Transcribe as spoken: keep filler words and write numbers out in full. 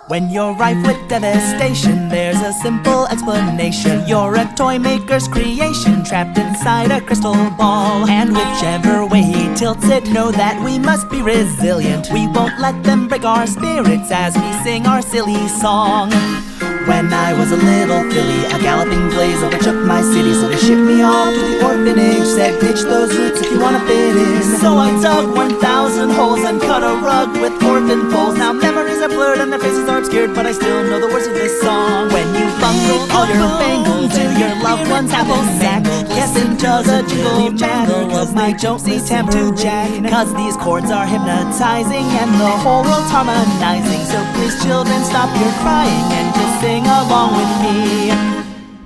When you're rife with devastation, there's a simple explanation. You're a toy maker's creation, trapped inside a crystal ball. And whichever way he tilts it, know that we must be resilient. We won't let them break our spirits as we sing our silly song. When I was a little filly, a galloping blaze overtook my city. So they shipped me off to the orphanage, said pitch those roots if you wanna fit in. So I dug one thousand holes and cut a rug with orphan poles. Now memories are blurred and their faces are obscured, but I still know the words of this song. When you bungled all your bangles and your loved ones apple sack, yes, it does a jingle jangle of my Josie Tambourine Jack. Cause these chords are hypnotizing and the whole world's harmonizing. So please children, stop your crying and just sing along with me.